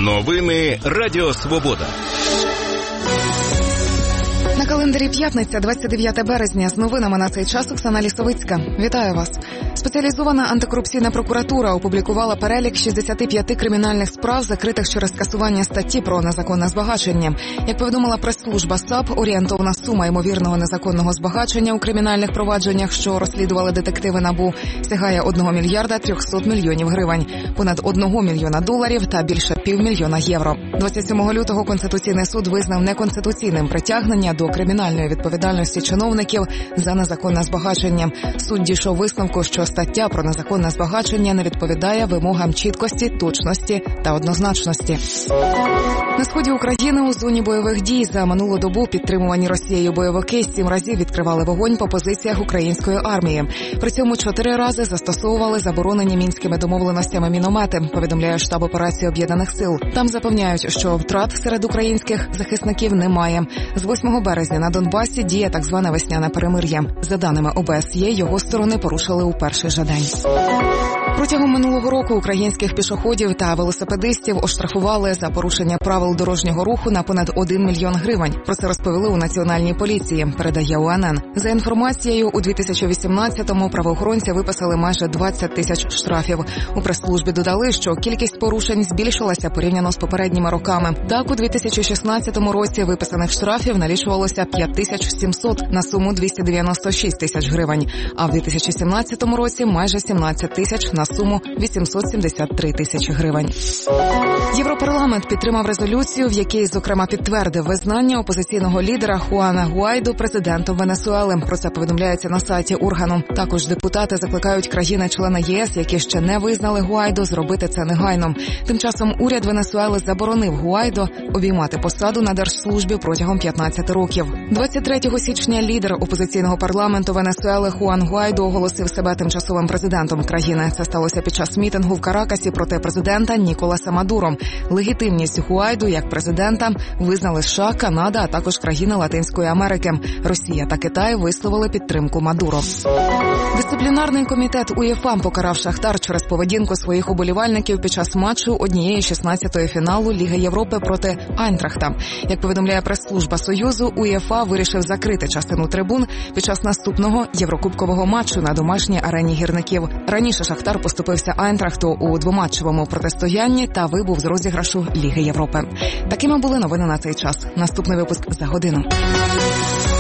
Новини Радіо Свобода. На календарі п'ятниця, 29 березня. З новинами на цей час Оксана Лісовицька. Вітаю вас. Спеціалізована антикорупційна прокуратура опублікувала перелік 65 кримінальних справ, закритих через скасування статті про незаконне збагачення. Як повідомила прес-служба САП, орієнтовна сума ймовірного незаконного збагачення у кримінальних провадженнях, що розслідували детективи НАБУ, сягає 1 мільярда 300 мільйонів гривень, понад 1 мільйона доларів та більше півмільйона євро. 27 лютого Конституційний суд визнав неконституційним притягнення до кримінальної відповідальності чиновників за незаконне збагачення. Суд дійшов висновку, що стаття про незаконне збагачення не відповідає вимогам чіткості, точності та однозначності. На сході України у зоні бойових дій за минулу добу підтримувані Росією бойовики 7 разів відкривали вогонь по позиціях української армії. При цьому 4 рази застосовували заборонені мінськими домовленостями міномети, повідомляє штаб операції Об'єднаних сил. Там запевняють, що втрат серед українських захисників немає. З 8 березня на Донбасі діє так зване весняне перемир'я. За даними ОБСЄ, його сторони порушили у перший же день. Протягом минулого року українських пішоходів та велосипедистів оштрафували за порушення правил дорожнього руху на понад 1 мільйон гривень. Про це розповіли у Національній поліції, передає УНН. За інформацією, у 2018-му правоохоронці виписали майже 20 тисяч штрафів. У прес-службі додали, що кількість порушень збільшилася порівняно з попередніми роками. Так, у 2016 році виписаних штрафів налічувалося 5700 на суму 296 тисяч гривень, а в 2017 році майже 17 тисяч на суму 873 тисячі гривень. Європарламент підтримав резолюцію, в якій, зокрема, підтвердив визнання опозиційного лідера Хуана Гуайдо президентом Венесуели. Про це повідомляється на сайті органу. Також депутати закликають країни-члени єС, які ще не визнали Гуайдо, зробити це негайно. Тим часом уряд Венесуели заборонив Гуайдо обіймати посаду на держслужбі протягом 15 років. 23 січня лідер опозиційного парламенту Венесуели Хуан Гуайдо оголосив себе тимчасовим президентом країни. Це сталося під час мітингу в Каракасі проти президента Ніколаса Мадуро. Легітимність Гуайдо як президента визнали США, Канада, а також країни Латинської Америки. Росія та Китай висловили підтримку Мадуро. Дисциплінарний комітет УЄФА покарав Шахтар через поведінку своїх уболівальників під час матчу 1/16 фіналу Ліги Європи проти Айнтрахта. Як повідомляє прес-служба Союзу, УЄФА вирішив закрити частину трибун під час наступного єврокубкового матчу на домашній арені гірників. Раніше Шахтар поступився Айнтрахту у двоматчевому протистоянні та вибув з розіграшу Ліги Європи. Такими були новини на цей час. Наступний випуск за годину.